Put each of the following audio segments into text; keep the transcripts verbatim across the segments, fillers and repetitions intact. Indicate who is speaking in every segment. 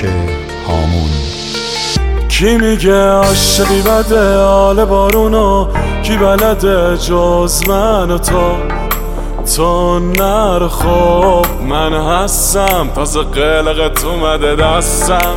Speaker 1: هامون.
Speaker 2: کی میگه عاشقی بده آل بارونو، کی بلده جز من و تو؟ تو نر خوب من هستم، تازه قلقت اومده دستم.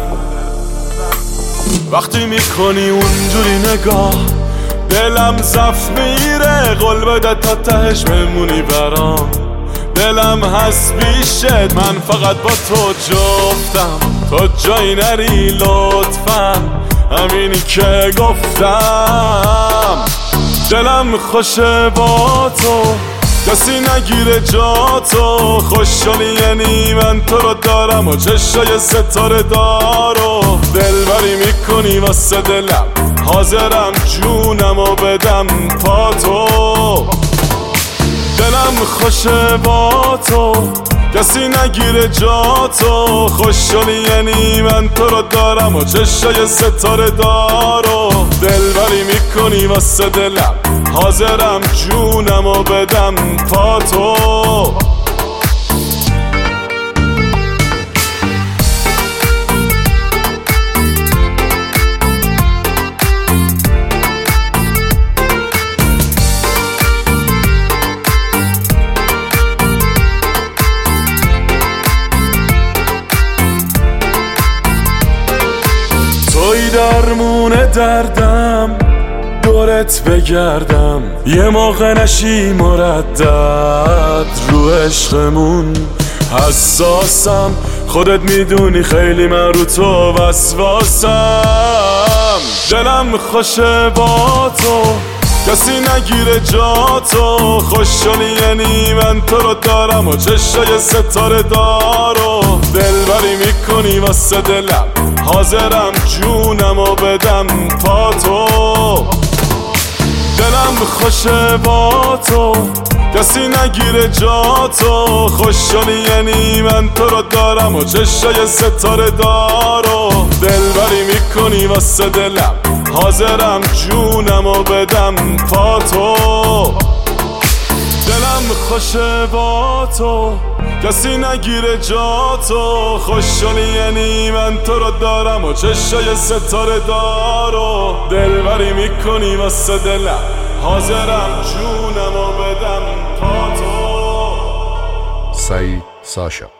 Speaker 2: وقتی میکنی اونجوری نگاه دلم زف میره، قول بده تا تهش بمونی برام. دلم هست بیشت، من فقط با تو جفتم، تو جایی نری لطفا، همینی که گفتم. دلم خوشه با تو، کسی نگیره جا تو. خوشحالی یعنی من تو رو دارم و چشای ستاره دارو. دلبری میکنی واسه دلم، حاضرم جونم و بدم پا تو. دلم خوشه با تو، کسی نگیره جا تو. خوشحالی یعنی من تو رو دارم و چشای ستاره دارو. دلبری میکنی واسه دلم، حاضرم جونم و بدم پا تو. توی درمون دردم، دورت بگردم یه موقع نشی مردد. رو عشقمون حساسم، خودت میدونی خیلی من رو تو وسواسم. دلم خوشه با تو، کسی نگیره جا تو. خوشحالی یعنی من تو رو دارم و چشای ستاره دارو. دلبری میکنی واسه دلم، حاضرم جونم و بدم پا تو. دلم خوشه با تو، کسی نگیره جا تو. خوشحالی یعنی من تو رو دارم و چشای ستاره دارو. دلبری میکنی واسه دلم، حاضرم جونم و بدم پا تو. دلم خوشه با تو، کسی نگیره جا تو. خوشحالی یعنی من تو رو دارم و چشای ستاره دارو. دلبری میکنی واسه دلم، حاضرم جونم و بدم پا تو.
Speaker 1: سعید ساشا.